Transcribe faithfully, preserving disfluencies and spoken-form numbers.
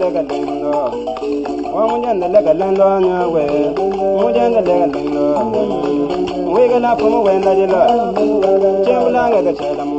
lega lendo. Wamujan the lega lendo on your way. Mujan the lega lendo. We gonna from when the jello. Jabulanga the chelam.